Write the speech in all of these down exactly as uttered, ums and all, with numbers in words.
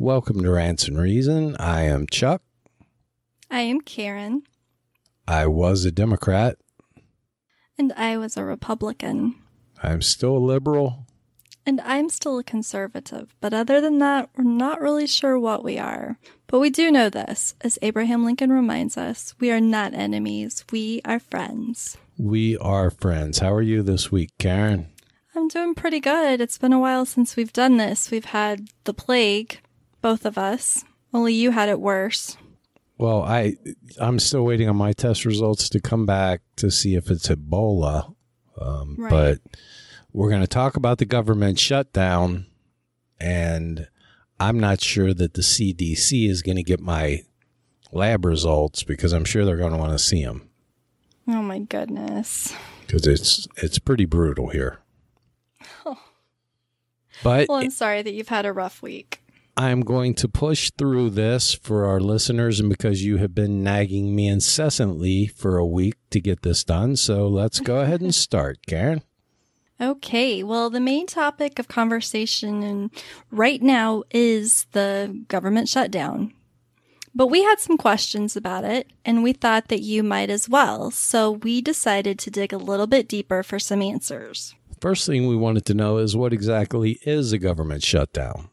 Welcome to Rants and Reason. I am Chuck. I am Karen. I was a Democrat. And I was a Republican. I'm still a liberal. And I'm still a conservative. But other than that, we're not really sure what we are. But we do know this, as Abraham Lincoln reminds us, we are not enemies. We are friends. We are friends. How are you this week, Karen? I'm doing pretty good. It's been a while since we've done this. We've had the plague, both of us. Only you had it worse. Well, I, I'm still waiting on my test results to come back to see if it's Ebola. Um, right. But we're going to talk about the government shutdown, and I'm not sure that the C D C is going to get my lab results because I'm sure they're going to want to see them. Oh, my goodness. Because it's, it's pretty brutal here. Oh. But well, I'm sorry that you've had a rough week. I'm going to push through this for our listeners, and because you have been nagging me incessantly for a week to get this done. So let's go ahead and start, Karen. Okay, well, the main topic of conversation right now is the government shutdown. But we had some questions about it, and we thought that you might as well. So we decided to dig a little bit deeper for some answers. First thing we wanted to know is what exactly is a government shutdown?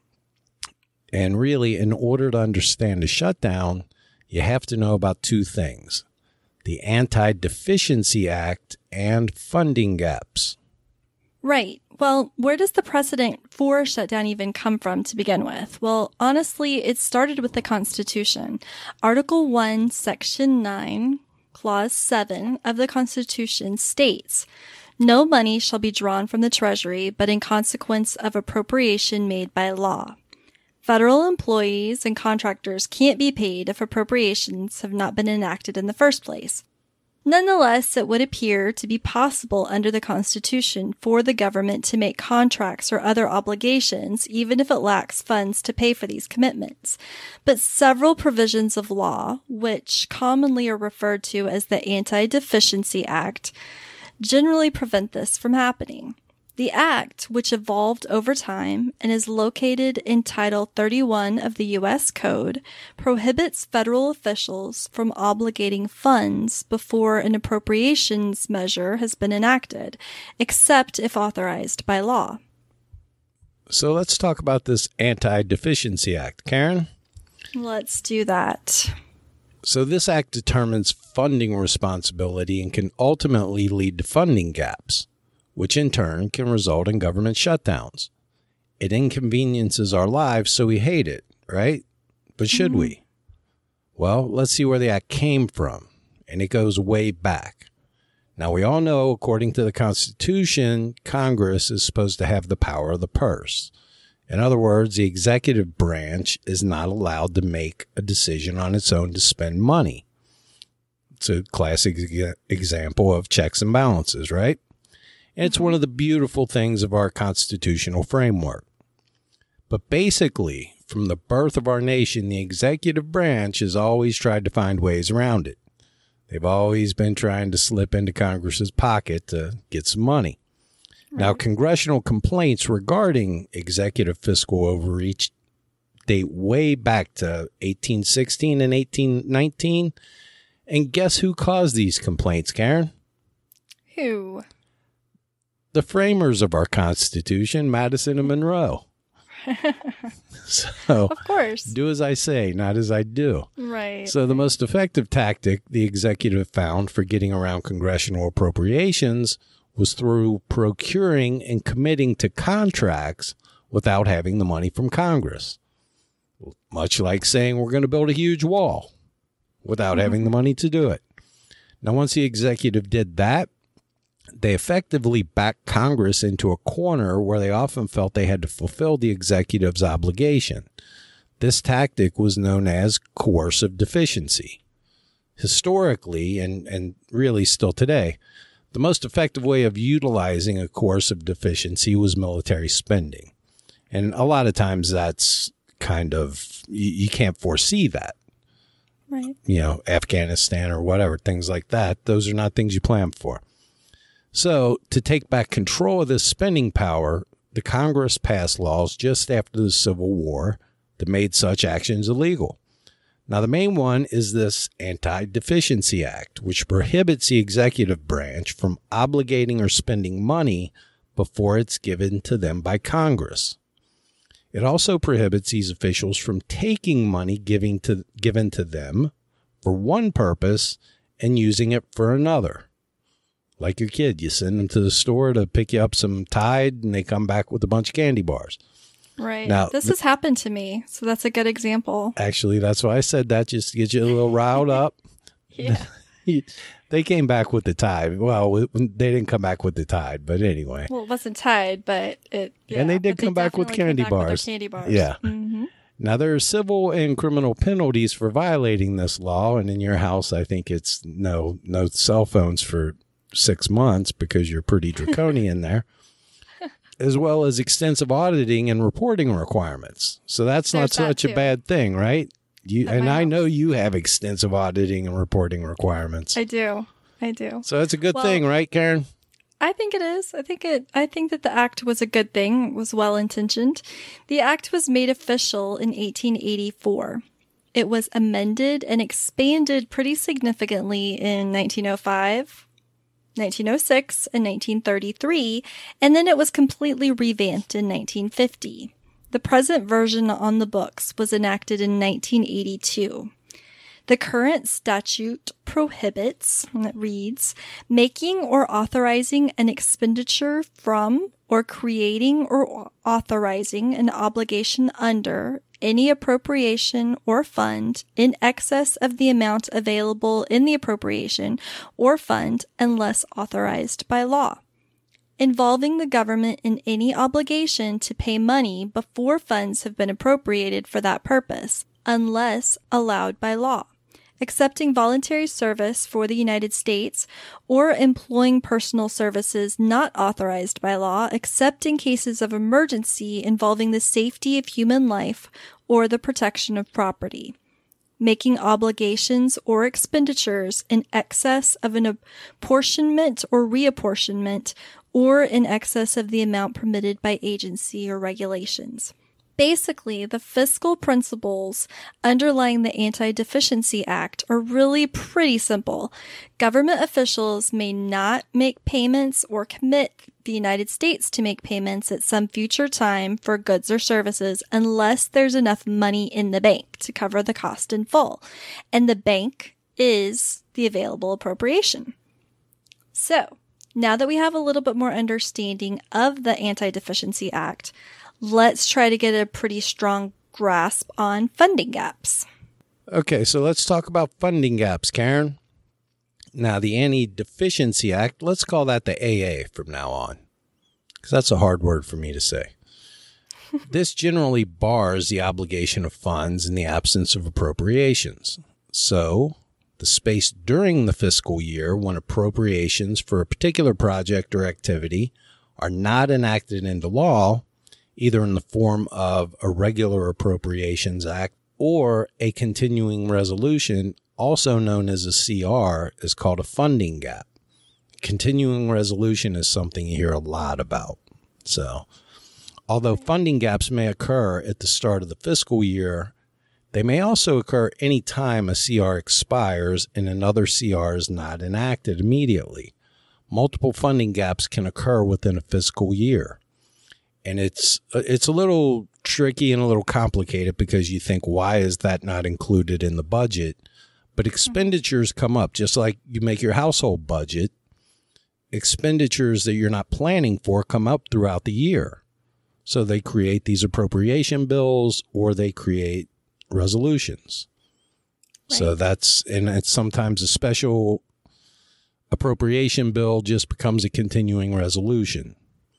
And really, in order to understand a shutdown, you have to know about two things: the Anti-Deficiency Act and funding gaps. Right. Well, where does the precedent for a shutdown even come from to begin with? Well, honestly, it started with the Constitution. Article one, Section nine, Clause seven of the Constitution states, "No money shall be drawn from the Treasury, but in consequence of appropriation made by law. Federal employees and contractors can't be paid if appropriations have not been enacted in the first place." Nonetheless, it would appear to be possible under the Constitution for the government to make contracts or other obligations, even if it lacks funds to pay for these commitments. But several provisions of law, which commonly are referred to as the Anti-Deficiency Act, generally prevent this from happening. The Act, which evolved over time and is located in Title thirty-one of the U S Code, prohibits federal officials from obligating funds before an appropriations measure has been enacted, except if authorized by law. So let's talk about this Anti-Deficiency Act. Karen? Let's do that. So this act determines funding responsibility and can ultimately lead to funding gaps, which in turn can result in government shutdowns. It inconveniences our lives, so we hate it, right? But should mm-hmm. we? Well, let's see where the act came from, and it goes way back. Now, we all know, according to the Constitution, Congress is supposed to have the power of the purse. In other words, the executive branch is not allowed to make a decision on its own to spend money. It's a classic example of checks and balances, right? It's one of the beautiful things of our constitutional framework. But basically, from the birth of our nation, the executive branch has always tried to find ways around it. They've always been trying to slip into Congress's pocket to get some money. Right. Now, congressional complaints regarding executive fiscal overreach date way back to eighteen sixteen and eighteen nineteen. And guess who caused these complaints, Karen? Who? The framers of our Constitution, Madison and Monroe. So, of course, do as I say, not as I do. Right. So the most effective tactic the executive found for getting around congressional appropriations was through procuring and committing to contracts without having the money from Congress. Much like saying we're going to build a huge wall without mm-hmm. having the money to do it. Now, once the executive did that, they effectively backed Congress into a corner where they often felt they had to fulfill the executive's obligation. This tactic was known as coercive deficiency. Historically, and, and really still today, the most effective way of utilizing a coercive deficiency was military spending. And a lot of times that's kind of, you, you can't foresee that. Right. You know, Afghanistan or whatever, things like that. Those are not things you plan for. So to take back control of this spending power, the Congress passed laws just after the Civil War that made such actions illegal. Now, the main one is this Anti-Deficiency Act, which prohibits the executive branch from obligating or spending money before it's given to them by Congress. It also prohibits these officials from taking money giving to, given to them for one purpose and using it for another. Like your kid, you send them to the store to pick you up some Tide, and they come back with a bunch of candy bars. Right. Now, this has happened to me, so that's a good example. Actually, that's why I said that, just to get you a little riled up. Yeah. They came back with the Tide. Well, they didn't come back with the Tide, but anyway. Well, it wasn't Tide, but it. Yeah, and they did but come they back with candy came back bars. with their candy bars. Yeah. Mm-hmm. Now, there are civil and criminal penalties for violating this law, and in your house, I think it's no no cell phones for six months because you're pretty draconian there, as well as extensive auditing and reporting requirements. So that's There's not that such too. a bad thing, right? You At and my I know house. you have extensive auditing and reporting requirements. I do. I do. So that's a good Well, thing, right, Karen? I think it is. I think it. I think that the act was a good thing. It was well intentioned. The act was made official in eighteen eighty-four. It was amended and expanded pretty significantly in nineteen oh five, nineteen oh six, and nineteen thirty-three, and then it was completely revamped in nineteen fifty. The present version on the books was enacted in nineteen eighty-two. The current statute prohibits, and it reads, making or authorizing an expenditure from or creating or authorizing an obligation under any appropriation or fund in excess of the amount available in the appropriation or fund unless authorized by law. Involving the government in any obligation to pay money before funds have been appropriated for that purpose, unless allowed by law. Accepting voluntary service for the United States, or employing personal services not authorized by law, except in cases of emergency involving the safety of human life or the protection of property. Making obligations or expenditures in excess of an apportionment or reapportionment, or in excess of the amount permitted by agency or regulations. Basically, the fiscal principles underlying the Anti-Deficiency Act are really pretty simple. Government officials may not make payments or commit the United States to make payments at some future time for goods or services unless there's enough money in the bank to cover the cost in full. And the bank is the available appropriation. So, now that we have a little bit more understanding of the Anti-Deficiency Act, let's try to get a pretty strong grasp on funding gaps. Okay, so let's talk about funding gaps, Karen. Now, the Anti-Deficiency Act, let's call that the A A from now on, because that's a hard word for me to say. This generally bars the obligation of funds in the absence of appropriations. So, the space during the fiscal year when appropriations for a particular project or activity are not enacted into law, either in the form of a regular appropriations act or a continuing resolution, also known as a C R, is called a funding gap. Continuing resolution is something you hear a lot about. So, although funding gaps may occur at the start of the fiscal year, they may also occur any time a C R expires and another C R is not enacted immediately. Multiple funding gaps can occur within a fiscal year. And it's it's a little tricky and a little complicated because you think, why is that not included in the budget? But expenditures come up, just like you make your household budget. Expenditures that you're not planning for come up throughout the year. So they create these appropriation bills or they create resolutions. Right. So that's, and it's sometimes a special appropriation bill just becomes a continuing resolution.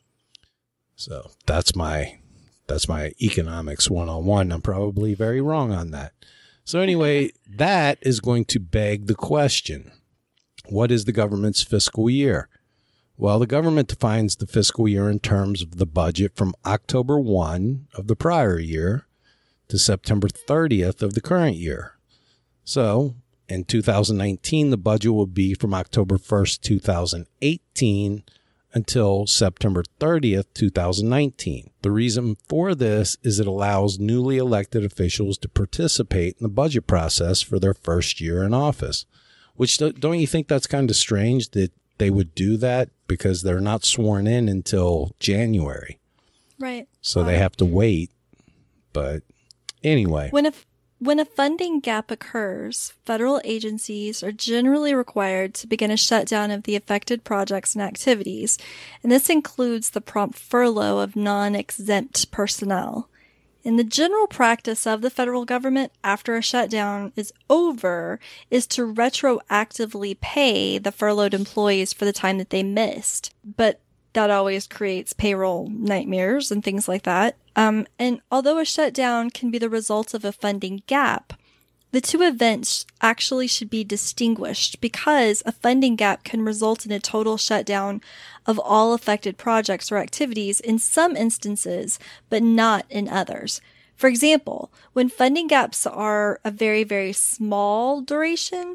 So that's my that's my economics one-on-one. I'm probably very wrong on that. So anyway, that is going to beg the question, what is the government's fiscal year? Well, the government defines the fiscal year in terms of the budget from October first of the prior year to September thirtieth of the current year. So in two thousand nineteen, the budget will be from October first, two thousand eighteen until September thirtieth, two thousand nineteen. The reason for this is it allows newly elected officials to participate in the budget process for their first year in office, which don't you think that's kind of strange that they would do that because they're not sworn in until January. Right. So um, they have to wait. But anyway. When a, when a funding gap occurs, federal agencies are generally required to begin a shutdown of the affected projects and activities, and this includes the prompt furlough of non-exempt personnel. And the general practice of the federal government after a shutdown is over is to retroactively pay the furloughed employees for the time that they missed. But that always creates payroll nightmares and things like that. Um, and although a shutdown can be the result of a funding gap, the two events actually should be distinguished because a funding gap can result in a total shutdown of all affected projects or activities in some instances, but not in others. For example, when funding gaps are a very, very small duration,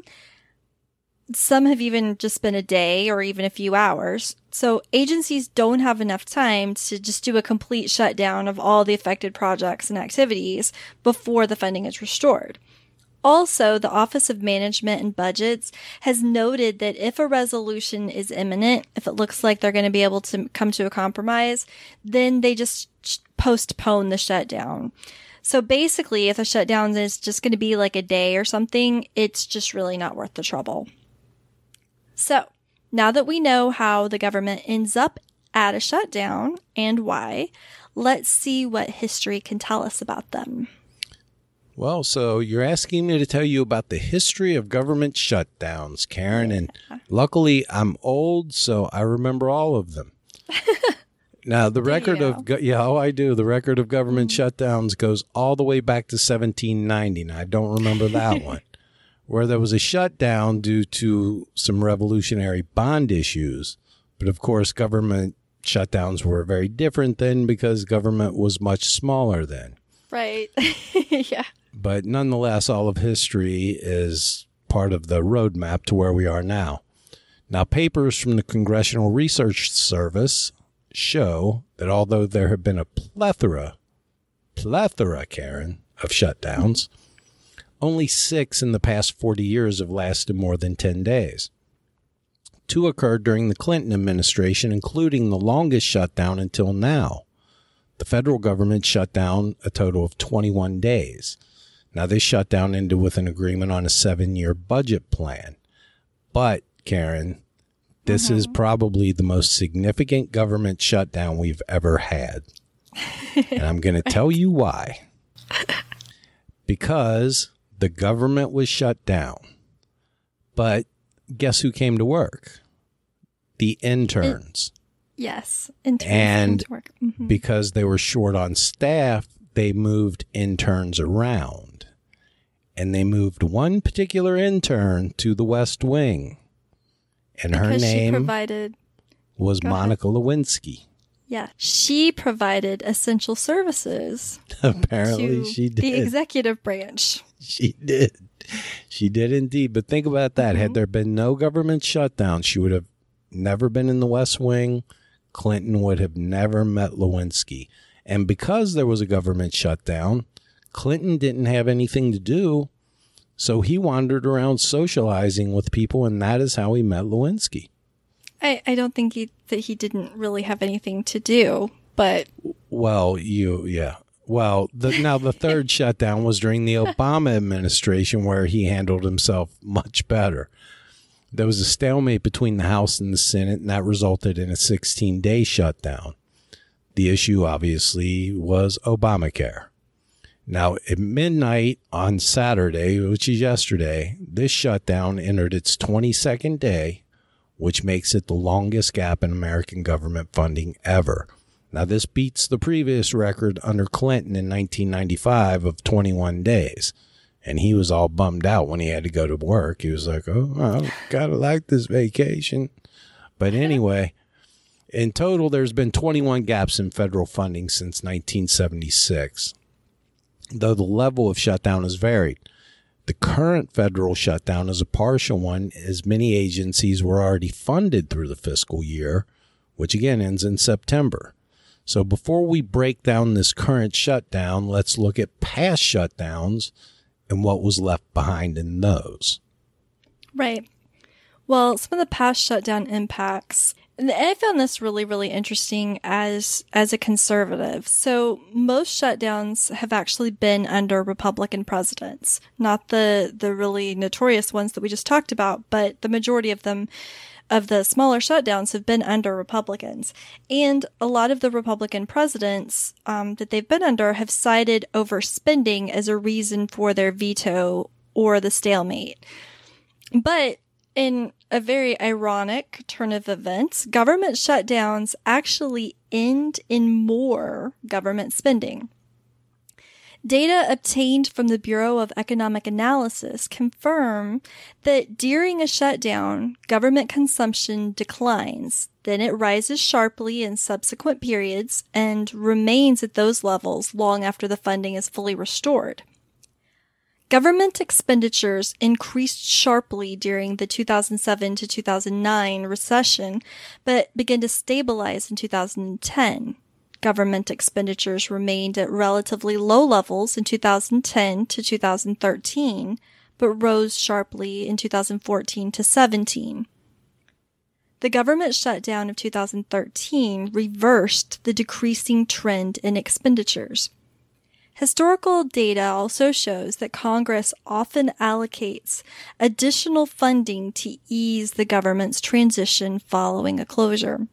some have even just been a day or even a few hours. So agencies don't have enough time to just do a complete shutdown of all the affected projects and activities before the funding is restored. Also, the Office of Management and Budgets has noted that if a resolution is imminent, if it looks like they're going to be able to come to a compromise, then they just postpone the shutdown. So basically, if a shutdown is just going to be like a day or something, it's just really not worth the trouble. So, now that we know how the government ends up at a shutdown and why, let's see what history can tell us about them. Well, so you're asking me to tell you about the history of government shutdowns, Karen, and luckily I'm old, so I remember all of them. Now, the record you know? of, yeah, oh, I do. The record of government mm-hmm. shutdowns goes all the way back to seventeen ninety. Now, I don't remember that one, where there was a shutdown due to some revolutionary bond issues. But of course, government shutdowns were very different then because government was much smaller then. Right. Yeah. But nonetheless, all of history is part of the roadmap to where we are now. Now, papers from the Congressional Research Service show that although there have been a plethora, plethora, Karen, of shutdowns, only six in the past forty years have lasted more than ten days. Two occurred during the Clinton administration, including the longest shutdown until now. The federal government shut down a total of twenty-one days. Now, this shutdown ended with an agreement on a seven-year budget plan. But, Karen, this mm-hmm. is probably the most significant government shutdown we've ever had. And I'm going to tell you why. Because the government was shut down. But guess who came to work? The interns. It, yes. Interns and came to work. Mm-hmm. Because they were short on staff, they moved interns around. And they moved one particular intern to the West Wing. And her because name she provided, was Monica ahead. Lewinsky. Yeah. She provided essential services. Apparently she did. The executive branch. She did. She did indeed. But think about that. Mm-hmm. Had there been no government shutdown, she would have never been in the West Wing. Clinton would have never met Lewinsky. And because there was a government shutdown, Clinton didn't have anything to do, so he wandered around socializing with people, and that is how he met Lewinsky. I, I don't think he, that he didn't really have anything to do, but... Well, you, yeah. Well, the, now the third shutdown was during the Obama administration, where he handled himself much better. There was a stalemate between the House and the Senate, and that resulted in a sixteen-day shutdown. The issue, obviously, was Obamacare. Now, at midnight on Saturday, which is yesterday, this shutdown entered its twenty-second day, which makes it the longest gap in American government funding ever. Now, this beats the previous record under Clinton in nineteen ninety-five of twenty-one days. And he was all bummed out when he had to go to work. He was like, oh, I kind of like this vacation. But anyway, in total, there's been twenty-one gaps in federal funding since nineteen seventy-six. Though the level of shutdown has varied. The current federal shutdown is a partial one, as many agencies were already funded through the fiscal year, which again ends in September. So before we break down this current shutdown, let's look at past shutdowns and what was left behind in those. Right. Well, some of the past shutdown impacts, and I found this really, really interesting as as a conservative. So most shutdowns have actually been under Republican presidents, not the the really notorious ones that we just talked about, but the majority of them, of the smaller shutdowns, have been under Republicans. And a lot of the Republican presidents um, that they've been under have cited overspending as a reason for their veto or the stalemate. But in a very ironic turn of events, government shutdowns actually end in more government spending. Data obtained from the Bureau of Economic Analysis confirm that during a shutdown, government consumption declines. Then it rises sharply in subsequent periods and remains at those levels long after the funding is fully restored. Government expenditures increased sharply during the two thousand seven to two thousand nine recession, but began to stabilize in two thousand ten. Government expenditures remained at relatively low levels in two thousand ten to two thousand thirteen, but rose sharply in two thousand fourteen to seventeen. The government shutdown of two thousand thirteen reversed the decreasing trend in expenditures. Historical data also shows that Congress often allocates additional funding to ease the government's transition following a closure.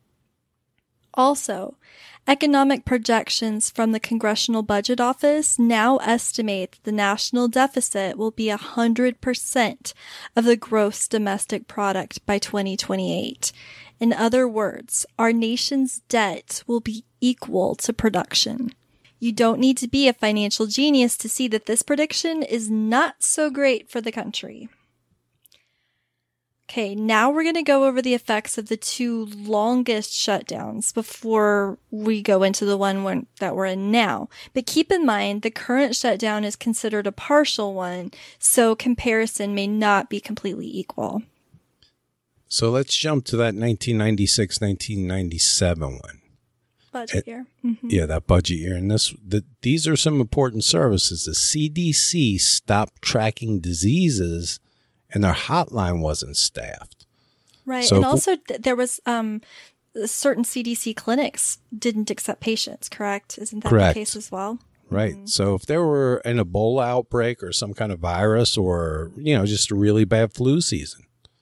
Also, economic projections from the Congressional Budget Office now estimate that the national deficit will be one hundred percent of the gross domestic product by twenty twenty-eight. In other words, our nation's debt will be equal to production. You don't need to be a financial genius to see that this prediction is not so great for the country. Okay, now we're going to go over the effects of the two longest shutdowns before we go into the one we're, that we're in now. But keep in mind, the current shutdown is considered a partial one, so comparison may not be completely equal. So let's jump to that nineteen ninety-six nineteen ninety-seven one. Budget year. Mm-hmm. Yeah, that budget year. And this, the, these are some important services. The C D C stopped tracking diseases and their hotline wasn't staffed. Right. So and also th- there was um, certain C D C clinics didn't accept patients, correct? Isn't that correct. the case as well? Right. Mm-hmm. So if there were an Ebola outbreak or some kind of virus or, you know, just a really bad flu season,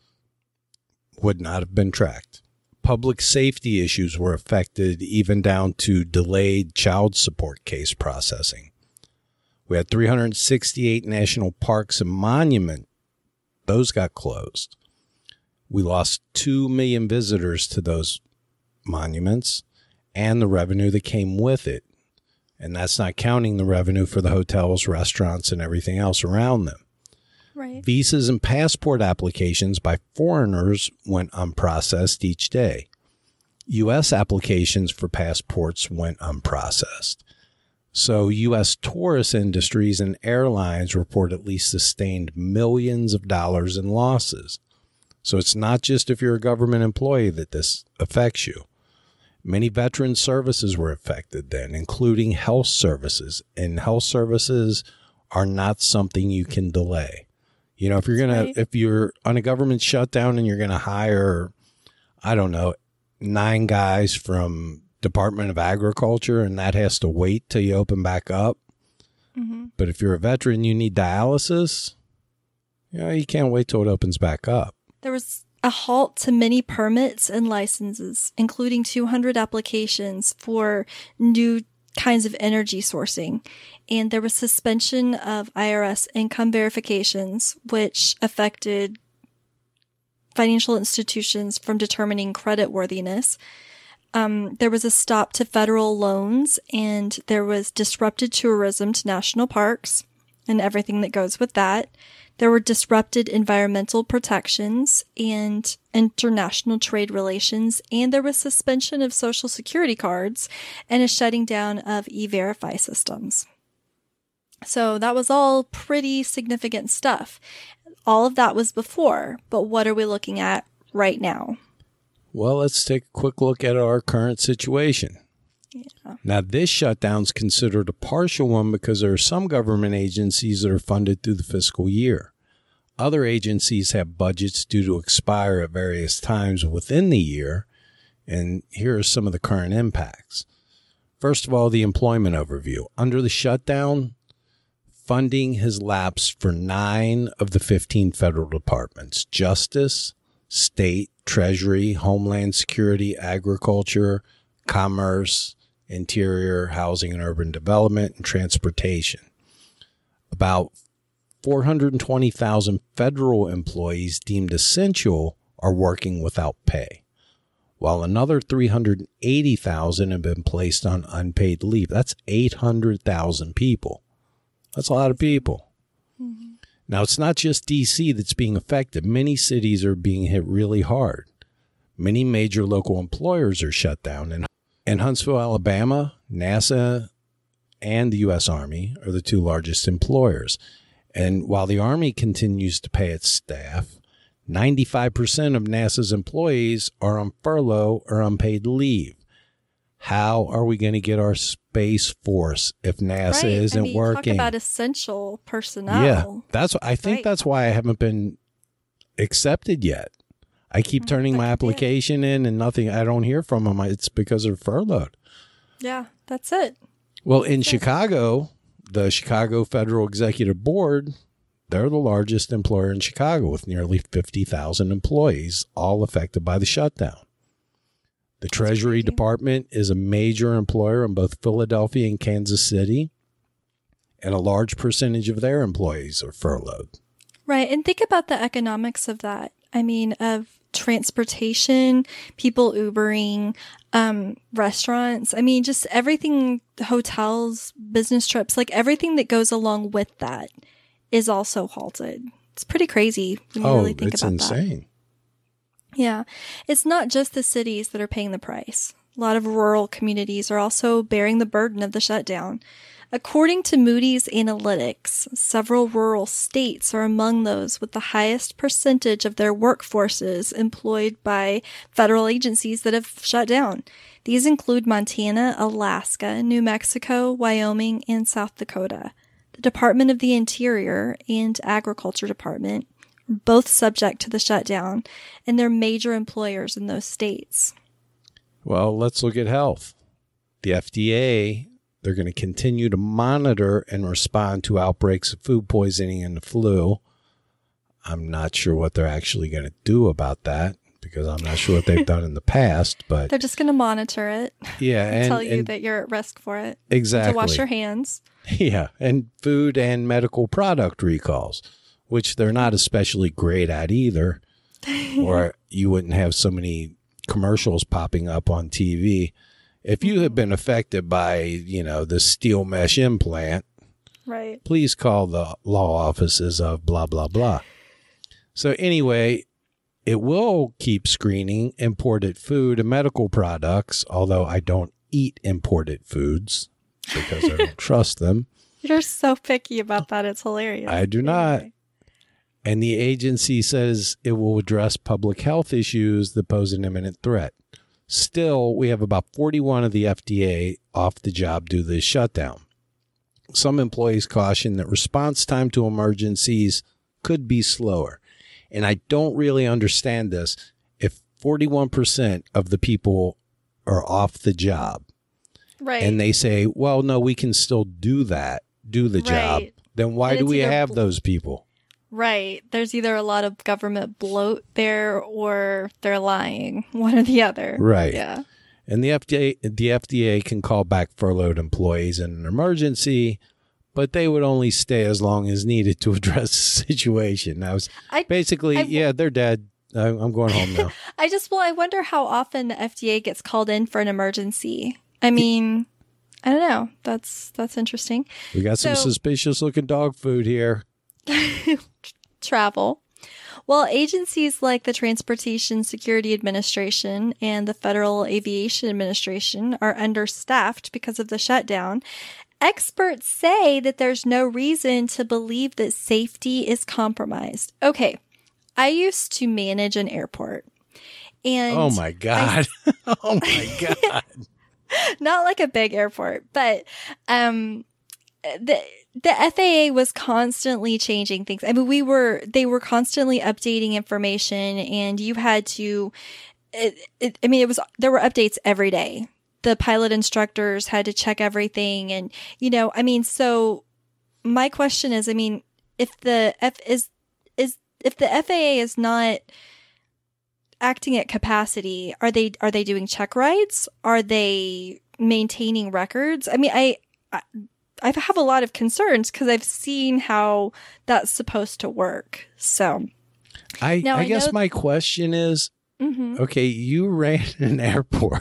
would not have been tracked. Public safety issues were affected, even down to delayed child support case processing. We had three hundred sixty-eight national parks and monuments. Those got closed. We lost two million visitors to those monuments and the revenue that came with it. And that's not counting the revenue for the hotels, restaurants, and everything else around them. Right. Visas and passport applications by foreigners went unprocessed each day. U S applications for passports went unprocessed. So U S tourist industries and airlines reportedly sustained millions of dollars in losses. So it's not just if you're a government employee that this affects you. Many veteran services were affected then, including health services. And health services are not something you can delay. You know, if you're going right. to, if you're on a government shutdown and you're going to hire, I don't know, nine guys from Department of Agriculture and that has to wait till you open back up. Mm-hmm. But if you're a veteran, you need dialysis. You know, you can't wait till it opens back up. There was a halt to many permits and licenses, including two hundred applications for new kinds of energy sourcing. And there was suspension of I R S income verifications, which affected financial institutions from determining creditworthiness. Um, there was a stop to federal loans, and there was disrupted tourism to national parks and everything that goes with that. There were disrupted environmental protections and international trade relations, and there was suspension of social security cards and a shutting down of E-Verify systems. So that was all pretty significant stuff. All of that was before, but what are we looking at right now? Well, let's take a quick look at our current situation. Yeah. Now, this shutdown's considered a partial one because there are some government agencies that are funded through the fiscal year. Other agencies have budgets due to expire at various times within the year, and here are some of the current impacts. First of all, the employment overview. Under the shutdown, funding has lapsed for nine of the fifteen federal departments: Justice, State, Treasury, Homeland Security, Agriculture, Commerce, Interior, Housing and Urban Development, and Transportation. About four hundred twenty thousand federal employees deemed essential are working without pay, while another three hundred eighty thousand have been placed on unpaid leave. That's eight hundred thousand people. That's a lot of people. Mm-hmm. Now, it's not just D C that's being affected. Many cities are being hit really hard. Many major local employers are shut down. And in Huntsville, Alabama, NASA and the U S Army are the two largest employers. And while the Army continues to pay its staff, ninety-five percent of NASA's employees are on furlough or unpaid leave. How are we going to get our Space Force if NASA right. isn't I mean, working? Talk about essential personnel. Yeah, that's. I think right. that's why I haven't been accepted yet. I keep turning my application in and nothing. I don't hear from them. It's because they're furloughed. Yeah, that's it. Well, in that's Chicago, it. the Chicago Federal Executive Board, they're the largest employer in Chicago with nearly fifty thousand employees, all affected by the shutdown. The That's Treasury crazy. Department is a major employer in both Philadelphia and Kansas City, and a large percentage of their employees are furloughed. Right. And think about the economics of that. I mean, of transportation, people Ubering, um, restaurants. I mean, just everything, hotels, business trips, like everything that goes along with that is also halted. It's pretty crazy when you oh, really think it's about insane. that. Yeah. It's not just the cities that are paying the price. A lot of rural communities are also bearing the burden of the shutdown. According to Moody's Analytics, several rural states are among those with the highest percentage of their workforces employed by federal agencies that have shut down. These include Montana, Alaska, New Mexico, Wyoming, and South Dakota. The Department of the Interior and Agriculture Department are both subject to the shutdown, and they're major employers in those states. Well, let's look at health. The F D A, they're going to continue to monitor and respond to outbreaks of food poisoning and the flu. I'm not sure what they're actually going to do about that because I'm not sure what they've done in the past. But they're just going to monitor it. Yeah, and, and tell you and, that you're at risk for it. Exactly. To wash your hands. Yeah, and food and medical product recalls, which they're not especially great at either, or you wouldn't have so many commercials popping up on T V. If you have been affected by, you know, the steel mesh implant, right, please call the law offices of blah, blah, blah. So anyway, it will keep screening imported food and medical products, although I don't eat imported foods because I don't trust them. You're so picky about that. It's hilarious. I do not. Anyway. And the agency says it will address public health issues that pose an imminent threat. Still, we have about forty-one of the F D A off the job due to this shutdown. Some employees caution that response time to emergencies could be slower. And I don't really understand this. If forty-one percent of the people are off the job, right, and they say, well, no, we can still do that, do the job, right. then why and do we have bl- those people? Right. There's either a lot of government bloat there or they're lying. One or the other. Right. Yeah. And the F D A, the F D A can call back furloughed employees in an emergency, but they would only stay as long as needed to address the situation. I was I, basically, I've, yeah, they're dead. I'm going home now. I just, well, I wonder how often the F D A gets called in for an emergency. I mean, I don't know. That's, that's interesting. We got some so, suspicious looking dog food here. Travel. Well, agencies like the Transportation Security Administration and the Federal Aviation Administration are understaffed because of the shutdown. Experts say that there's no reason to believe that safety is compromised. Okay, I used to manage an airport, And oh my God. I, oh my God. Not like a big airport, but um, the the F A A was constantly changing things. I mean, we were they were constantly updating information, and you had to. It, it, I mean, it was there were updates every day. The pilot instructors had to check everything, and you know, I mean, so my question is, I mean, if the F is is if the F A A is not acting at capacity, are they are they doing check rides? Are they maintaining records? I mean, I I, I have a lot of concerns because I've seen how that's supposed to work. So, I now, I, I guess know- my question is, Mhm. okay, you ran an airport.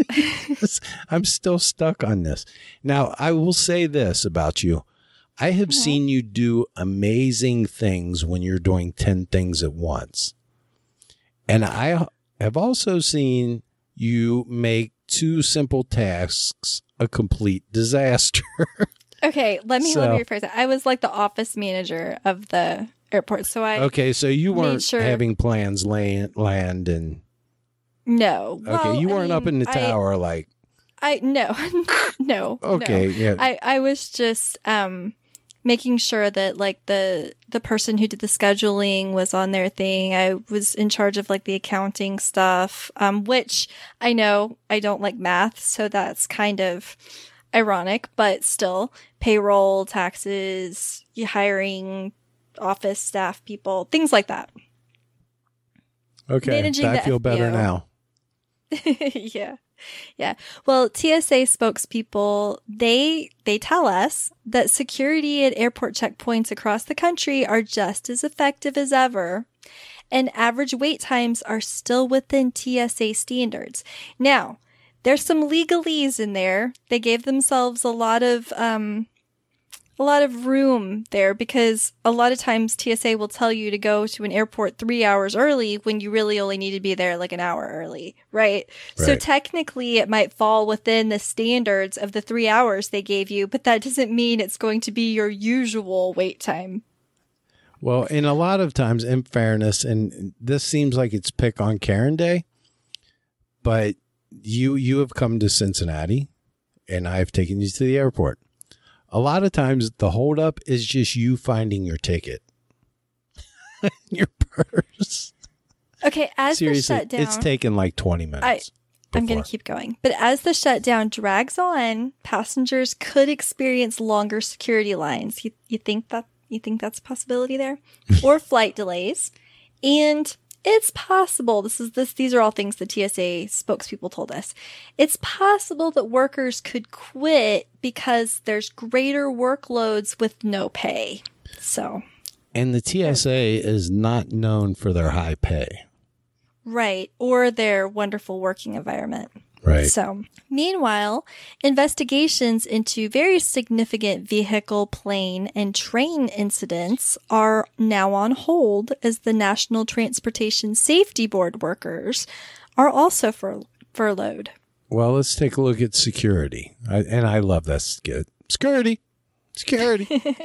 I'm still stuck on this. Now, I will say this about you. I have Mhm. seen you do amazing things when you're doing ten things at once. And I have also seen you make two simple tasks a complete disaster. Okay, let me let So- me rephrase that. I was like the office manager of the airport, so I Okay, so you made weren't sure- having plans land, land and no. okay, Well, you I weren't up mean, in the I- tower like I no, no. okay, no. yeah. I I was just um making sure that like the the person who did the scheduling was on their thing. I was in charge of like the accounting stuff, um, which I know I don't like math, so that's kind of ironic, but still payroll, taxes, you hiring office staff people, things like that. Okay, managing I the feel F B O. better now. yeah. Yeah. Well, T S A spokespeople, they they tell us that security at airport checkpoints across the country are just as effective as ever, and average wait times are still within T S A standards. Now, there's some legalese in there. They gave themselves a lot of um a lot of room there because a lot of times T S A will tell you to go to an airport three hours early when you really only need to be there like an hour early, right? So Right. technically it might fall within the standards of the three hours they gave you, but that doesn't mean it's going to be your usual wait time. Well, and a lot of times, in fairness, and this seems like it's pick on Karen Day, but you you have come to Cincinnati, and I've taken you to the airport. A lot of times, the holdup is just you finding your ticket, your purse. Okay, as Seriously, the shutdown, it's taken like twenty minutes. I'm going before. to keep going. But as the shutdown drags on, passengers could experience longer security lines. You, you think that you think that's a possibility there, or flight delays, and it's possible. This is this. These are all things the T S A spokespeople told us. It's possible that workers could quit because there's greater workloads with no pay. So. And the T S A is not known for their high pay. Right. Or their wonderful working environment. Right. So, meanwhile, investigations into very significant vehicle, plane, and train incidents are now on hold as the National Transportation Safety Board workers are also fur- furloughed. Well, let's take a look at security. I, and I love that skit. Security. Security.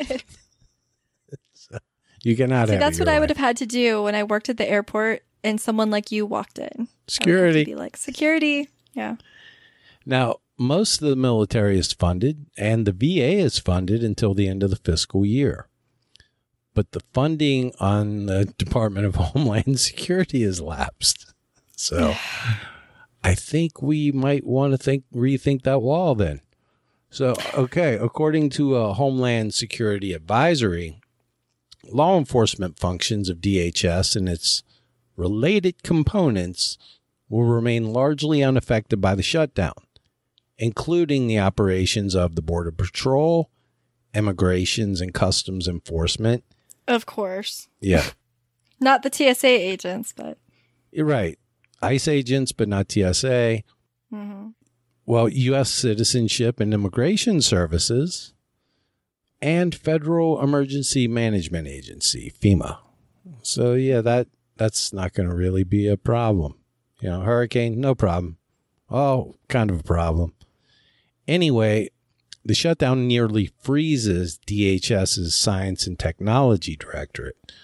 So, you cannot See, have that's it what your I way. would have had to do when I worked at the airport and someone like you walked in. I would have to Security. be like, security. Yeah. Now, most of the military is funded, and the V A is funded until the end of the fiscal year. But the funding on the Department of Homeland Security has lapsed. So I think we might want to think rethink that wall then. So, okay, according to a Homeland Security advisory, law enforcement functions of D H S and its related components will remain largely unaffected by the shutdown, including the operations of the Border Patrol, Immigrations and Customs Enforcement. Of course. Yeah, Not the T S A agents, but. you're right. ICE agents, but not T S A. Mhm. Well, U S Citizenship and Immigration Services, and Federal Emergency Management Agency, FEMA. So, yeah, that that's not going to really be a problem. You know, hurricane, no problem. Oh, kind of a problem. Anyway, the shutdown nearly freezes D H S's Science and Technology Directorate,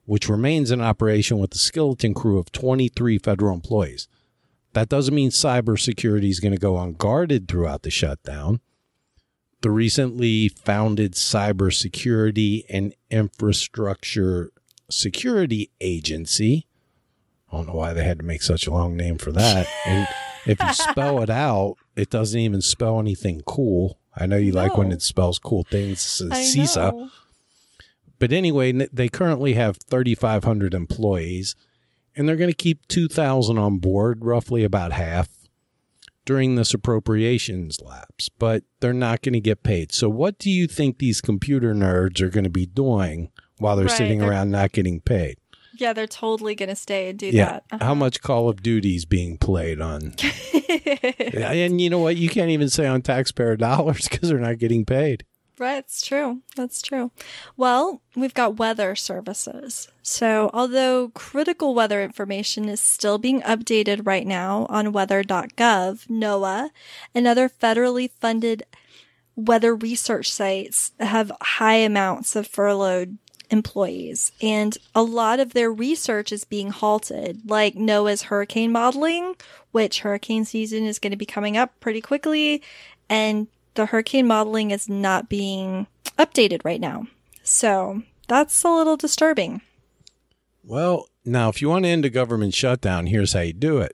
which remains in operation with a skeleton crew of twenty-three federal employees. That doesn't mean cybersecurity is going to go unguarded throughout the shutdown. The recently founded Cybersecurity and Infrastructure Security Agency, I don't know why they had to make such a long name for that. And if you spell it out, it doesn't even spell anything cool. I know you no. like when it spells cool things. CISA. Know. But anyway, they currently have thirty-five hundred employees, and they're going to keep two thousand on board, roughly about half, during this appropriations lapse. But they're not going to get paid. So what do you think these computer nerds are going to be doing while they're right, sitting they're, around not getting paid? Yeah, they're totally going to stay and do yeah. that. Uh-huh. How much Call of Duty is being played on? And you know what? You can't even say on taxpayer dollars because they're not getting paid. Right, it's true. That's true. Well, we've got weather services. So although critical weather information is still being updated right now on weather dot gov, NOAA and other federally funded weather research sites have high amounts of furloughed employees, and a lot of their research is being halted, like NOAA's hurricane modeling, which hurricane season is going to be coming up pretty quickly, and the hurricane modeling is not being updated right now. So that's a little disturbing. Well, now, if you want to end a government shutdown, here's how you do it.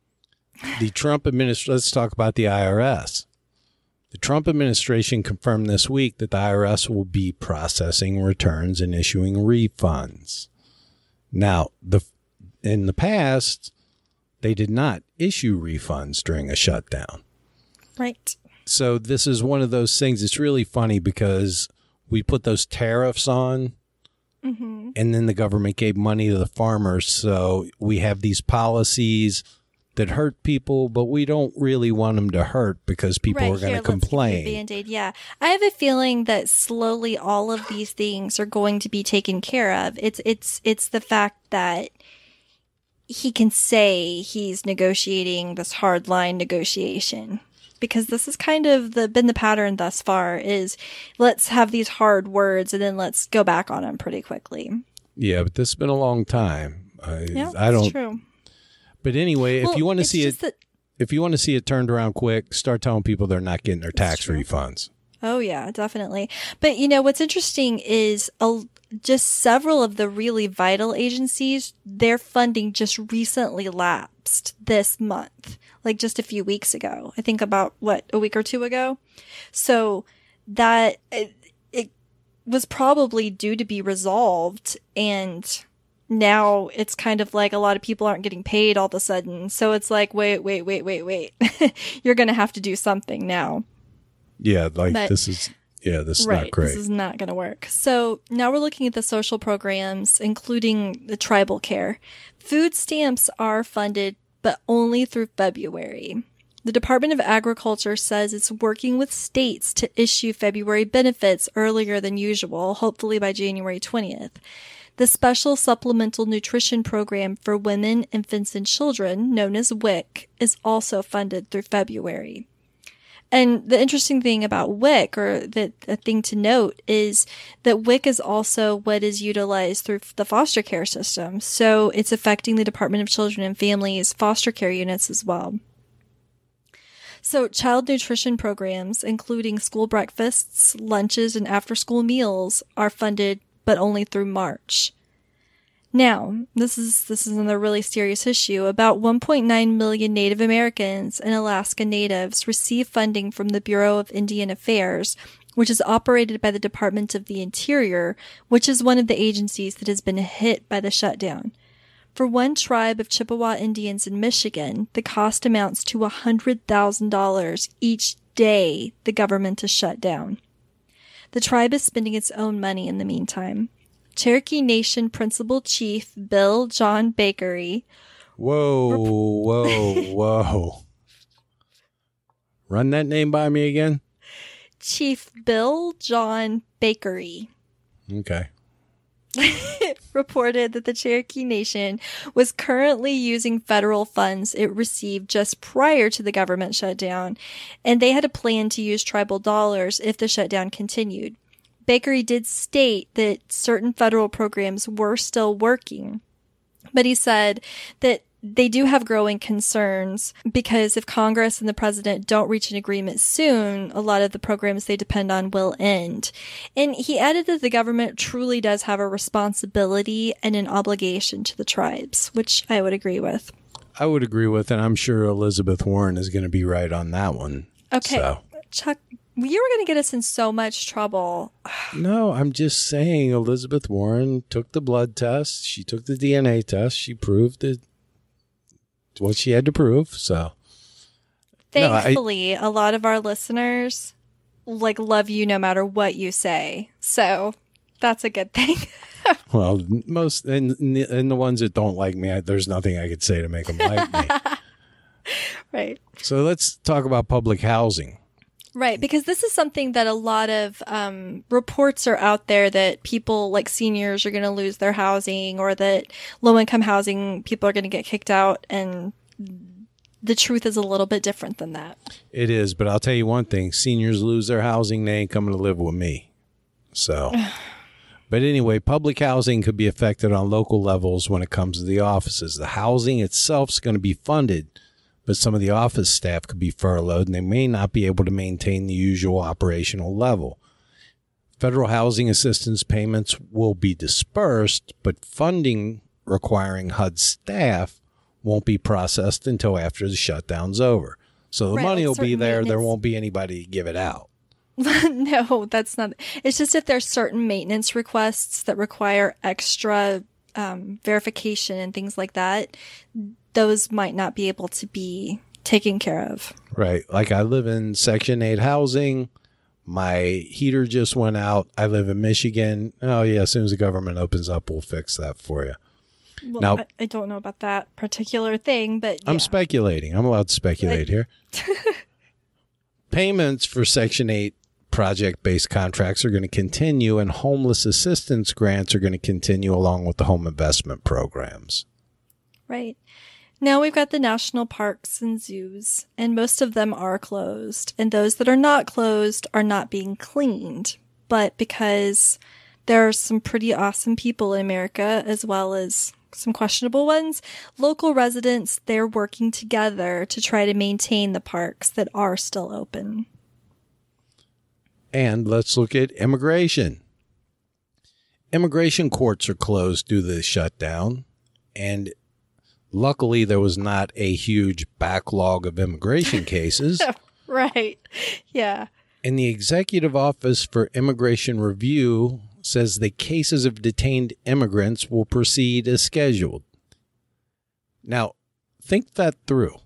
The Trump administration, let's talk about the I R S. The Trump administration confirmed this week that the I R S will be processing returns and issuing refunds. Now, the in the past, they did not issue refunds during a shutdown. Right. So this is one of those things. It's really funny because we put those tariffs on, mm-hmm. and then the government gave money to the farmers. So we have these policies that hurt people, but we don't really want them to hurt because people right, are going to complain. Band-Aid. Yeah. I have a feeling that slowly all of these things are going to be taken care of. It's it's it's the fact that he can say he's negotiating this hardline negotiation. Because this is kind of the been the pattern thus far is let's have these hard words and then let's go back on them pretty quickly. Yeah, but this has been a long time. I, yeah, I don't. That's true. But anyway, well, if you want to see it, that, if you want to see it turned around quick, start telling people they're not getting their tax true. refunds. Oh yeah, definitely. But you know what's interesting is a, just several of the really vital agencies, their funding just recently lapsed this month. Like just a few weeks ago. I think about, what, a week or two ago? So that it, it was probably due to be resolved, and now it's kind of like a lot of people aren't getting paid all of a sudden. So it's like, wait, wait, wait, wait, wait. You're going to have to do something now. Yeah, like but, this is, yeah, this is right, not great. This is not going to work. So now we're looking at the social programs, including the tribal care. Food stamps are funded, but only through February. The Department of Agriculture says it's working with states to issue February benefits earlier than usual, hopefully by January twentieth. The Special Supplemental Nutrition Program for Women, Infants, and Children, known as W I C, is also funded through February. And the interesting thing about W I C, or the, the thing to note, is that W I C is also what is utilized through the foster care system. So it's affecting the Department of Children and Families foster care units as well. So child nutrition programs, including school breakfasts, lunches, and after-school meals, are funded, but only through March. Now, this is this is another really serious issue. About one point nine million Native Americans and Alaska Natives receive funding from the Bureau of Indian Affairs, which is operated by the Department of the Interior, which is one of the agencies that has been hit by the shutdown. For one tribe of Chippewa Indians in Michigan, the cost amounts to one hundred thousand dollars each day the government is shut down. The tribe is spending its own money in the meantime. Cherokee Nation Principal Chief Bill John Bakery. Whoa, rep- whoa, whoa. Run that name by me again. Chief Bill John Bakery. Okay. Reported that the Cherokee Nation was currently using federal funds it received just prior to the government shutdown, and they had a plan to use tribal dollars if the shutdown continued. Bakery did state that certain federal programs were still working, but he said that they do have growing concerns because if Congress and the president don't reach an agreement soon, a lot of the programs they depend on will end. And he added that the government truly does have a responsibility and an obligation to the tribes, which I would agree with. I would agree with, and I'm sure Elizabeth Warren is going to be right on that one. Okay. So. Chuck, you were going to get us in so much trouble. No, I'm just saying Elizabeth Warren took the blood test. She took the D N A test. She proved it. What she had to prove. So thankfully, no, I, a lot of our listeners like love you no matter what you say. So that's a good thing. Well, most and, and the ones that don't like me, I, there's nothing I could say to make them like me. Right. So let's talk about public housing. Right, because this is something that a lot of um, reports are out there that people like seniors are going to lose their housing or that low-income housing people are going to get kicked out. And the truth is a little bit different than that. It is, but I'll tell you one thing. Seniors lose their housing, they ain't coming to live with me. So, but anyway, public housing could be affected on local levels when it comes to the offices. The housing itself is going to be funded, but some of the office staff could be furloughed and they may not be able to maintain the usual operational level. Federal housing assistance payments will be dispersed, but funding requiring H U D staff won't be processed until after the shutdown's over. So the right, money like will be there. maintenance. There won't be anybody to give it out. No, that's not. It's just if there's certain maintenance requests that require extra um, verification and things like that, those might not be able to be taken care of. Right. Like I live in Section eight housing. My heater just went out. I live in Michigan. Oh, yeah. As soon as the government opens up, we'll fix that for you. Well, now, I, I don't know about that particular thing, but yeah. I'm speculating. I'm allowed to speculate I, here. Payments for Section eight project-based contracts are going to continue, and homeless assistance grants are going to continue along with the home investment programs. Right. Now we've got the national parks and zoos, and most of them are closed. And those that are not closed are not being cleaned. But because there are some pretty awesome people in America, as well as some questionable ones, local residents, they're working together to try to maintain the parks that are still open. And let's look at immigration. Immigration courts are closed due to the shutdown, and luckily, there was not a huge backlog of immigration cases. Right. Yeah. And the Executive Office for Immigration Review says the cases of detained immigrants will proceed as scheduled. Now, think that through.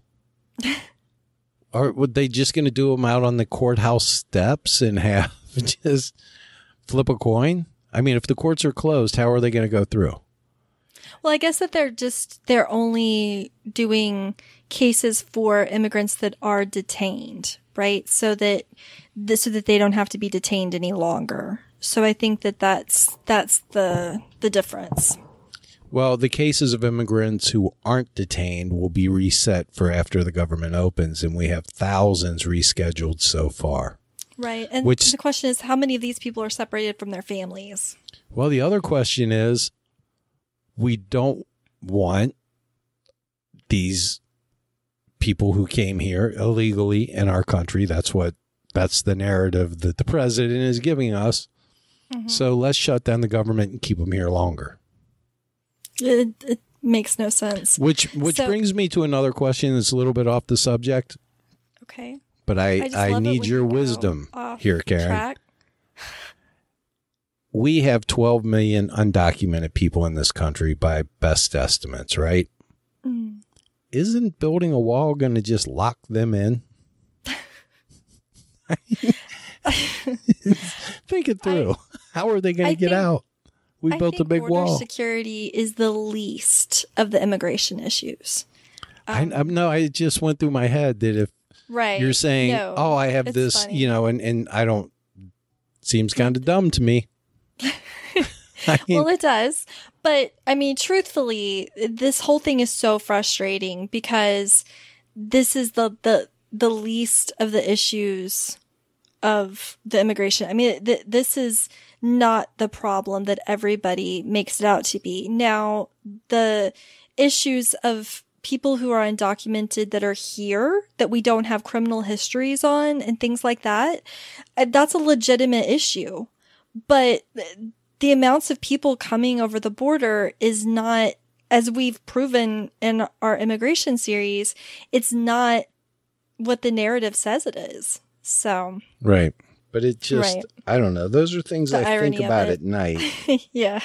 Or would they just going to do them out on the courthouse steps and have just flip a coin? I mean, if the courts are closed, how are they going to go through? Well, I guess that they're just, they're only doing cases for immigrants that are detained, right? So that, so that they don't have to be detained any longer. So I think that that's, that's the, the difference. Well, the cases of immigrants who aren't detained will be reset for after the government opens, and we have thousands rescheduled so far. Right. And Which, the question is, how many of these people are separated from their families? Well, the other question is, we don't want these people who came here illegally in our country. That's what, that's the narrative that the president is giving us. Mm-hmm. So let's shut down the government and keep them here longer. It, it makes no sense. Which which so, brings me to another question that's a little bit off the subject. Okay. But I, I, I need your wisdom here, Karen. Track. We have twelve million undocumented people in this country by best estimates, right? Mm. Isn't building a wall going to just lock them in? Think it through. I, How are they going to get think, out? We I built think a big border wall. Security is the least of the immigration issues. Um, I, I no, I just went through my head that if right. you're saying, no, "Oh, I have this," funny. you know, and and I don't. Seems kind of dumb to me. I mean, well, it does. But I mean, truthfully, this whole thing is so frustrating because this is the, the, the least of the issues of the immigration. I mean, th- this is not the problem that everybody makes it out to be. Now, the issues of people who are undocumented that are here that we don't have criminal histories on and things like that, that's a legitimate issue. But the amounts of people coming over the border is not, as we've proven in our immigration series, it's not what the narrative says it is. So. Right. But it just, right. I don't know. Those are things The I think about it. at night. Yeah.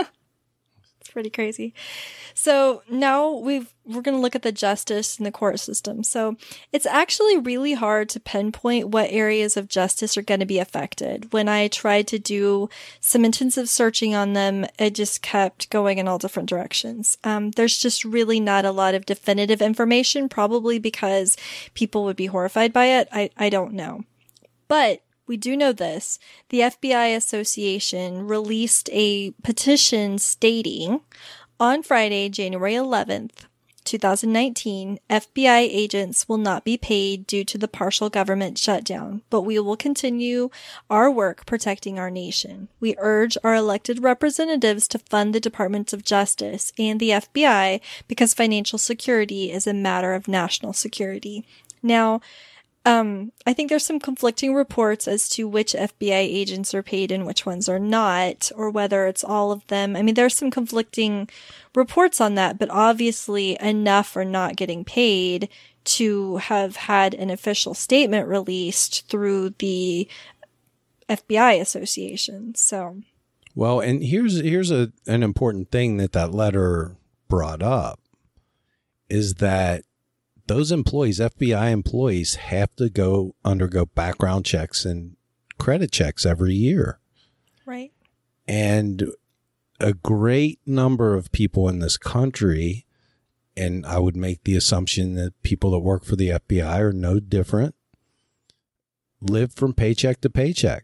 It's pretty crazy. So now we've, we're going to look at the justice and the court system. So it's actually really hard to pinpoint what areas of justice are going to be affected. When I tried to do some intensive searching on them, it just kept going in all different directions. Um, there's just really not a lot of definitive information, probably because people would be horrified by it. I, I don't know. But we do know this. The F B I Association released a petition stating on Friday, January eleventh, twenty nineteen, F B I agents will not be paid due to the partial government shutdown, but we will continue our work protecting our nation. We urge our elected representatives to fund the Department of Justice and the F B I because financial security is a matter of national security. Now, Um, I think there's some conflicting reports as to which F B I agents are paid and which ones are not, or whether it's all of them. I mean, there's some conflicting reports on that, but obviously enough are not getting paid to have had an official statement released through the F B I Association. So, well, and here's here's a an important thing that that letter brought up is that those employees, F B I employees, have to go undergo background checks and credit checks every year. Right. And a great number of people in this country, and I would make the assumption that people that work for the F B I are no different, live from paycheck to paycheck.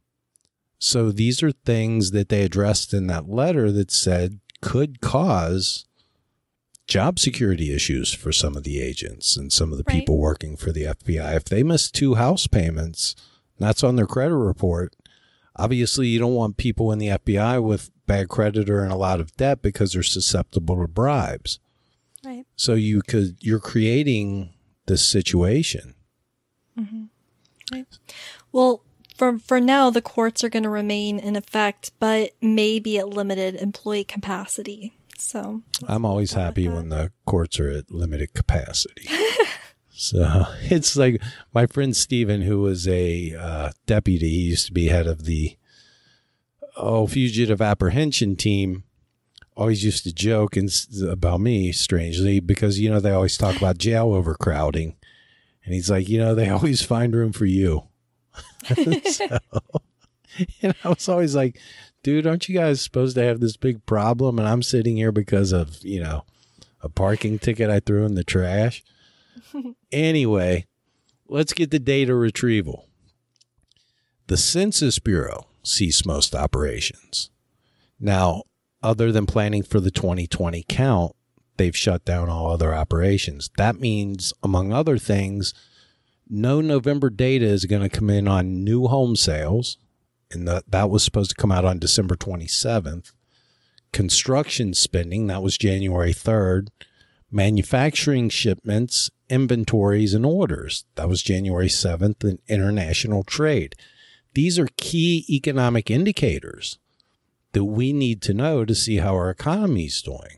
So these are things that they addressed in that letter that said could cause job security issues for some of the agents and some of the right. people working for the F B I. If they miss two house payments, that's on their credit report. Obviously, you don't want people in the F B I with bad credit or in a lot of debt because they're susceptible to bribes. Right. So you could, you're creating this situation. Mm-hmm. Right. Well, for, for now, the courts are going to remain in effect, but maybe at limited employee capacity. So I'm always happy when the courts are at limited capacity. So it's like my friend Steven, who was a uh, deputy, he used to be head of the oh, fugitive apprehension team, always used to joke and, about me, strangely, because, you know, they always talk about jail overcrowding. And he's like, you know, they always find room for you. So, and I was always like, dude, aren't you guys supposed to have this big problem? And I'm sitting here because of, you know, a parking ticket I threw in the trash. Anyway, let's get the data retrieval. The Census Bureau ceased most operations. Now, other than planning for the twenty twenty count, they've shut down all other operations. That means, among other things, no November data is going to come in on new home sales. And the, that was supposed to come out on December twenty-seventh. Construction spending, that was January third. Manufacturing shipments, inventories, and orders, that was January seventh. And international trade. These are key economic indicators that we need to know to see how our economy is doing.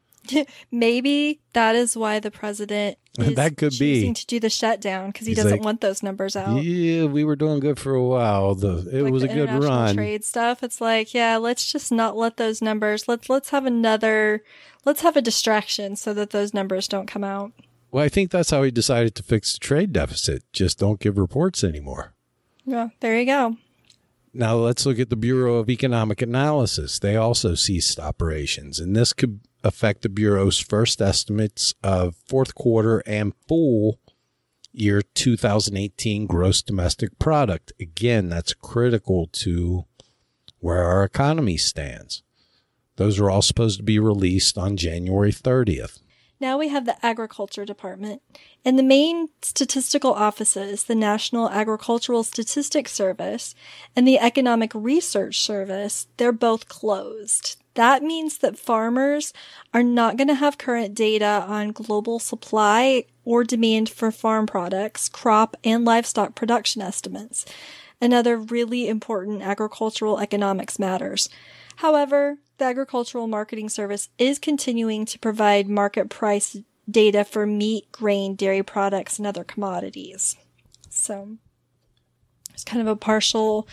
Maybe that is why the president is that could choosing be. to do the shutdown, because he He's doesn't like, want those numbers out. Yeah, we were doing good for a while. The it Like was the a good international run. Trade stuff. It's like, yeah, let's just not let those numbers. Let's let's have another. Let's have a distraction so that those numbers don't come out. Well, I think that's how he decided to fix the trade deficit. Just don't give reports anymore. Yeah, there you go. Now let's look at the Bureau of Economic Analysis. They also ceased operations, and this could affect the Bureau's first estimates of fourth quarter and full year two thousand eighteen gross domestic product. Again, that's critical to where our economy stands. Those are all supposed to be released on January thirtieth. Now we have the Agriculture Department. And the main statistical offices, the National Agricultural Statistics Service and the Economic Research Service, they're both closed. That means that farmers are not going to have current data on global supply or demand for farm products, crop, and livestock production estimates, and other really important agricultural economics matters. However, the Agricultural Marketing Service is continuing to provide market price data for meat, grain, dairy products, and other commodities. So it's kind of a partial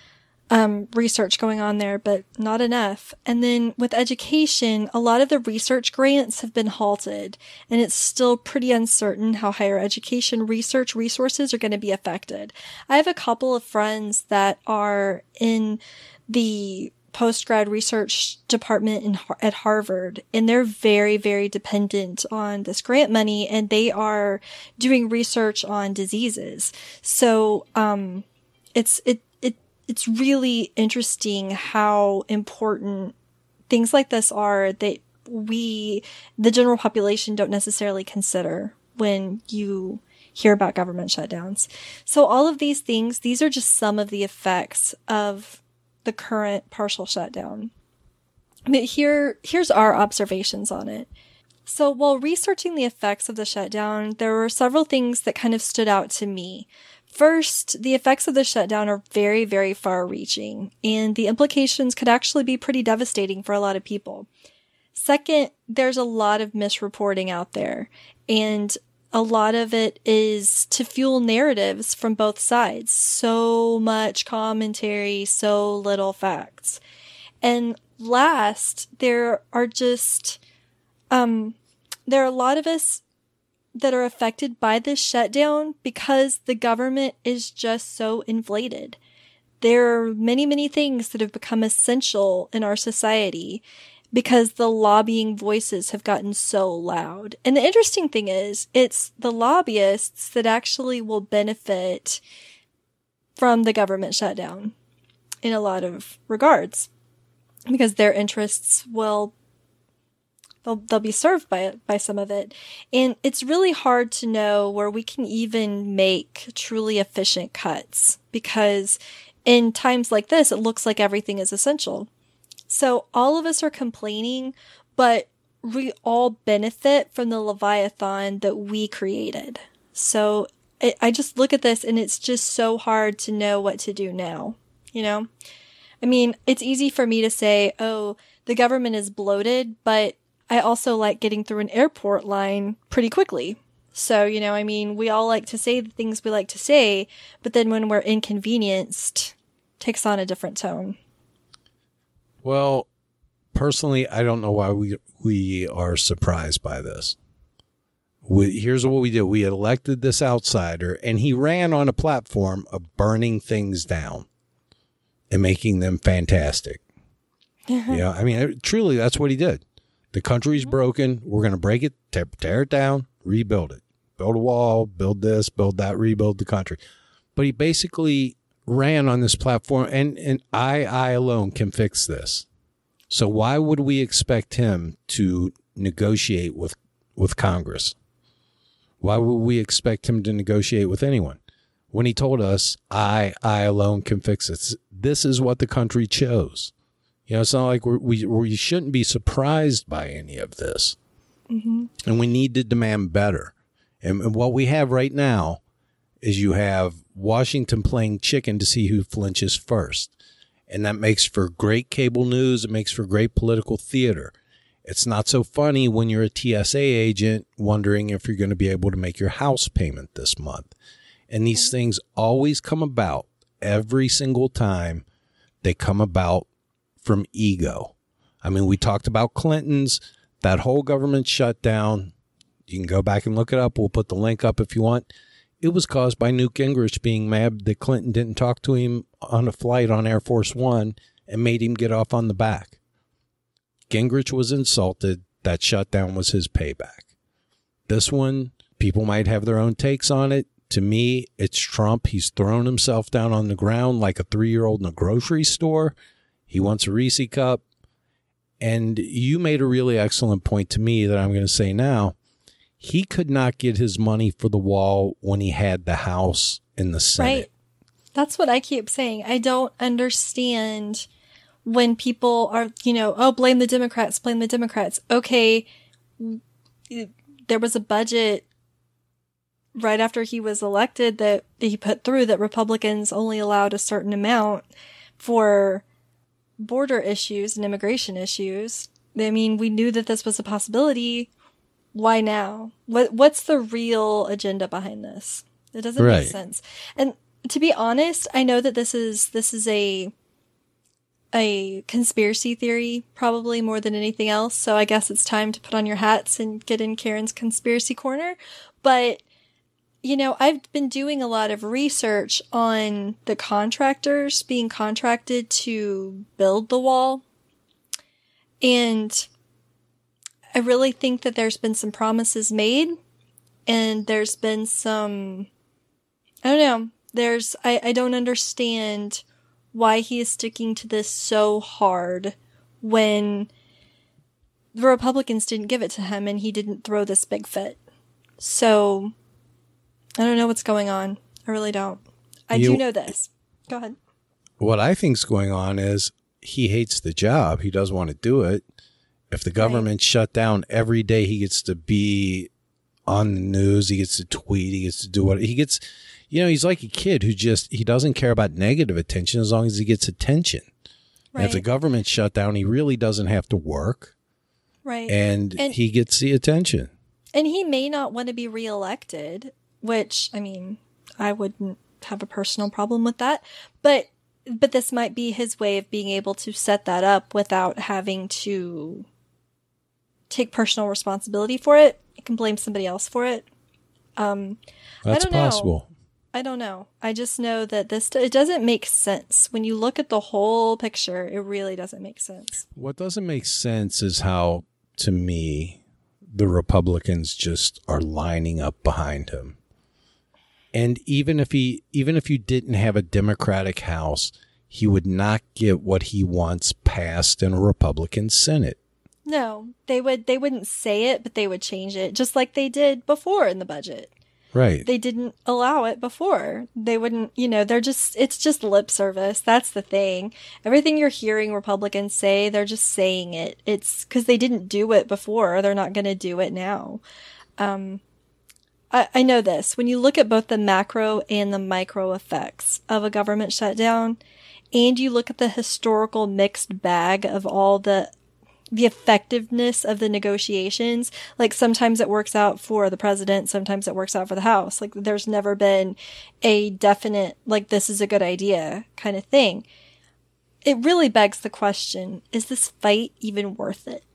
um, research going on there, but not enough. And then with education, a lot of the research grants have been halted, and it's still pretty uncertain how higher education research resources are going to be affected. I have a couple of friends that are in the post-grad research department in, at Harvard, and they're very, very dependent on this grant money, and they are doing research on diseases. So, um, it's, it, it, it's really interesting how important things like this are that we, the general population, don't necessarily consider when you hear about government shutdowns. So all of these things, these are just some of the effects of the current partial shutdown. But here, here's our observations on it. So while researching the effects of the shutdown, there were several things that kind of stood out to me. First, the effects of the shutdown are very, very far-reaching, and the implications could actually be pretty devastating for a lot of people. Second, there's a lot of misreporting out there, and a lot of it is to fuel narratives from both sides. So much commentary, so little facts. And last, there are just, um, there are a lot of us that are affected by this shutdown because the government is just so inflated. There are many, many things that have become essential in our society because the lobbying voices have gotten so loud. And the interesting thing is, it's the lobbyists that actually will benefit from the government shutdown in a lot of regards, because their interests will, they'll, they'll be served by it, by some of it. And it's really hard to know where we can even make truly efficient cuts, because in times like this, it looks like everything is essential. So all of us are complaining, but we all benefit from the Leviathan that we created. So it, I just look at this and it's just so hard to know what to do now. You know, I mean, it's easy for me to say, oh, the government is bloated, but I also like getting through an airport line pretty quickly. So, you know, I mean, we all like to say the things we like to say, but then when we're inconvenienced, it takes on a different tone. Well, personally, I don't know why we we are surprised by this. We, here's what we did. We elected this outsider, and he ran on a platform of burning things down and making them fantastic. Yeah, you know, I mean, truly, that's what he did. The country's broken. We're going to break it, tear, tear it down, rebuild it. Build a wall, build this, build that, rebuild the country. But he basically ran on this platform, and, and I, I alone can fix this. So why would we expect him to negotiate with, with Congress? Why would we expect him to negotiate with anyone when he told us, I, I alone can fix it? This is what the country chose. You know, it's not like we're, we we shouldn't be surprised by any of this. Mm-hmm. And we need to demand better. And, and what we have right now is you have Washington playing chicken to see who flinches first. And that makes for great cable news. It makes for great political theater. It's not so funny when you're a T S A agent wondering if you're going to be able to make your house payment this month. And these okay. things always come about every single time. They come about from ego. I mean, we talked about Clinton's, that whole government shutdown. You can go back and look it up. We'll put the link up if you want. It was caused by Newt Gingrich being mad that Clinton didn't talk to him on a flight on Air Force One and made him get off on the back. Gingrich was insulted. That shutdown was his payback. This one, people might have their own takes on it. To me, it's Trump. He's thrown himself down on the ground like a three-year-old in a grocery store. He wants a Reese cup. And you made a really excellent point to me that I'm going to say now. He could not get his money for the wall when he had the House and the Senate. Right. That's what I keep saying. I don't understand when people are, you know, oh, blame the Democrats, blame the Democrats. Okay, there was a budget right after he was elected that he put through that Republicans only allowed a certain amount for border issues and immigration issues. I mean, we knew that this was a possibility. Why now? What What's the real agenda behind this? It doesn't right. make sense. And to be honest, I know that this is this is a a conspiracy theory, probably more than anything else. So I guess it's time to put on your hats and get in Karen's conspiracy corner. But, you know, I've been doing a lot of research on the contractors being contracted to build the wall. And I really think that there's been some promises made, and there's been some, I don't know, there's, I, I don't understand why he is sticking to this so hard when the Republicans didn't give it to him and he didn't throw this big fit. So, I don't know what's going on. I really don't. I you, do know this. Go ahead. What I think's going on is he hates the job. He doesn't want to do it. If the government right. shut down every day, he gets to be on the news. He gets to tweet. He gets to do what he gets. You know, he's like a kid who just, he doesn't care about negative attention as long as he gets attention. Right. And if the government shut down, he really doesn't have to work. Right. And, and he gets the attention. And he may not want to be reelected, which, I mean, I wouldn't have a personal problem with that. But, but this might be his way of being able to set that up without having to take personal responsibility for it. You can blame somebody else for it. Um, That's I don't possible. Know. I don't know. I just know that this, it doesn't make sense. When you look at the whole picture, it really doesn't make sense. What doesn't make sense is how, to me, the Republicans just are lining up behind him. And even if he, even if you didn't have a Democratic House, he would not get what he wants passed in a Republican Senate. No, they would, they wouldn't say it, but they would change it, just like they did before in the budget. Right. They didn't allow it before. They wouldn't, you know, they're just, it's just lip service. That's the thing. Everything you're hearing Republicans say, they're just saying it. It's because they didn't do it before. They're not going to do it now. Um, I, I know this. When you look at both the macro and the micro effects of a government shutdown, and you look at the historical mixed bag of all the the effectiveness of the negotiations, like sometimes it works out for the president, sometimes it works out for the House. Like there's never been a definite, like this is a good idea kind of thing. It really begs the question, is this fight even worth it?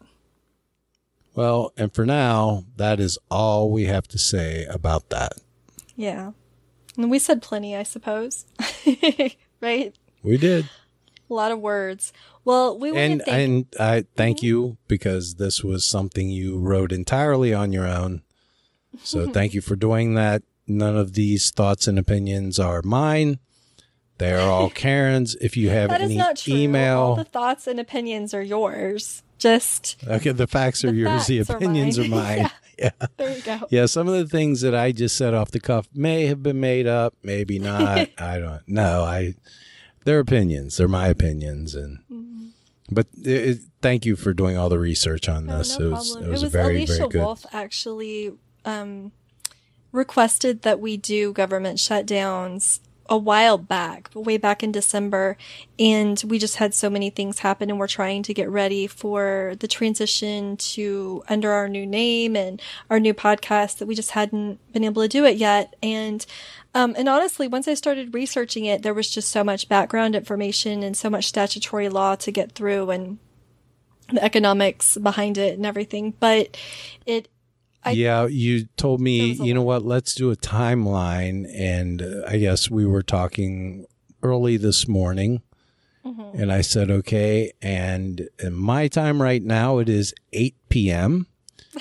Well, and for now, that is all we have to say about that. Yeah. And we said plenty, I suppose. Right? We did. A lot of words. Well, we want and to thank- and I thank mm-hmm. you because this was something you wrote entirely on your own. So thank you for doing that. None of these thoughts and opinions are mine. They are all Karen's. If you have that any is not true. email, all the thoughts and opinions are yours. Just okay. The facts are the yours. Facts The opinions are are mine. mine. yeah. yeah. There you go. Yeah. Some of the things that I just said off the cuff may have been made up, maybe not. I don't know. I. They're opinions. They're my opinions, and mm-hmm. but it, it, thank you for doing all the research on this. Oh, no it was problem. it was, it was very Alicia very good. Wolf actually um, requested that we do government shutdowns a while back, way back in December, and we just had so many things happen, and we're trying to get ready for the transition to under our new name and our new podcast that we just hadn't been able to do it yet, and. Um, and honestly, once I started researching it, there was just so much background information and so much statutory law to get through and the economics behind it and everything. But it, I, yeah, you told me, you know lot. what, let's do a timeline. And uh, I guess we were talking early this morning mm-hmm. and I said, okay. And in my time right now, it is eight p.m.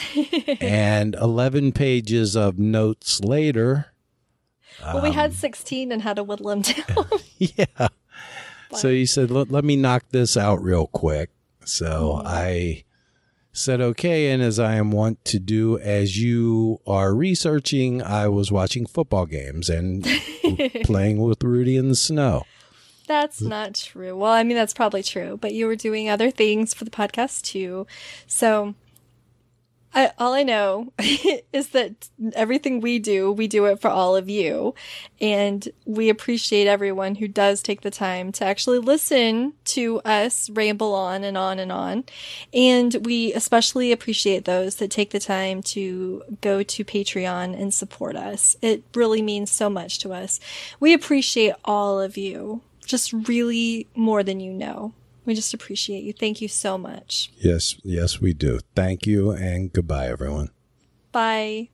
and eleven pages of notes later. Well, we had sixteen and had to whittle them down. yeah. But. So you said, let, let me knock this out real quick. So mm-hmm. I said, okay. And as I am wont to do, as you are researching, I was watching football games and playing with Rudy in the snow. That's not true. Well, I mean, that's probably true, but you were doing other things for the podcast too. So I, all I know is that everything we do, we do it for all of you. And we appreciate everyone who does take the time to actually listen to us ramble on and on and on. And we especially appreciate those that take the time to go to Patreon and support us. It really means so much to us. We appreciate all of you, just really more than you know. We just appreciate you. Thank you so much. Yes, yes, we do. Thank you, and goodbye, everyone. Bye.